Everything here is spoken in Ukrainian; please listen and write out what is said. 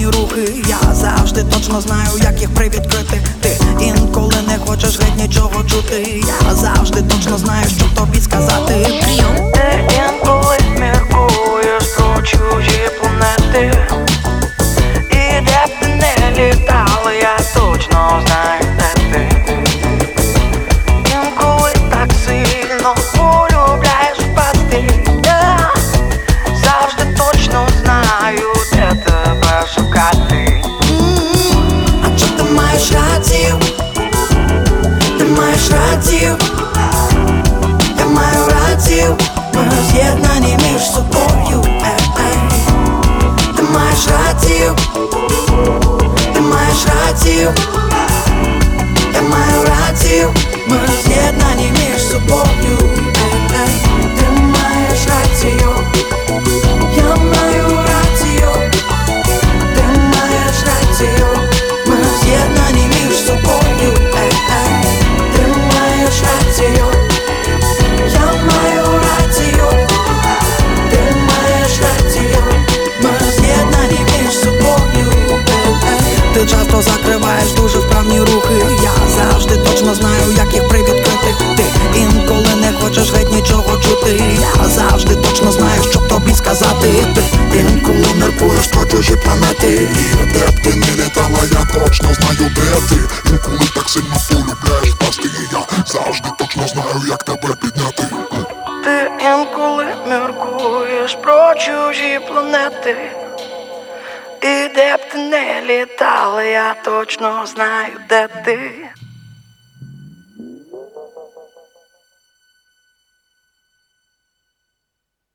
плавні рухи. Я завжди точно знаю, як їх привідкрити. Ти інколи не хочеш геть нічого чути. Я завжди точно знаю, що тобі сказати. Прийом. Ти інколи міркуєш про чужі планети, і де б ти не літала, я точно знаю, де ти. Інколи так сильно полюбляєш впасти, я завжди точно знаю, де тебе шукати. А чи ти маєш рацію? Ти маєш рацію, я маю рацію. Ми роз'єднані між собою. Ти маєш рацію, ти маєш рацію, я маю рацію. Ми роз'єднані між собою. Ти маєш рацію, я маю рацію. Ти маєш рацію, ми роз'єднані між собою. Ти маєш рацію, я маю рацію. Ти маєш рацію, ми роз'єднані між собою. Ти часто закриваєш дуже вправні рухи. Я завжди точно знаю, як їх привідкрити. Ти інколи не хочеш геть нічого чути. Я завжди точно знаю, що тобі сказати. Ти інколи міркуєш про чужі планети, І де б ти не літала, я точно знаю, де ти. Інколи так сильно полюбляєш впасти, і я завжди точно знаю, як тебе підняти. Ти інколи міркуєш про чужі планети, і де б ти не літала, я точно знаю, де ти.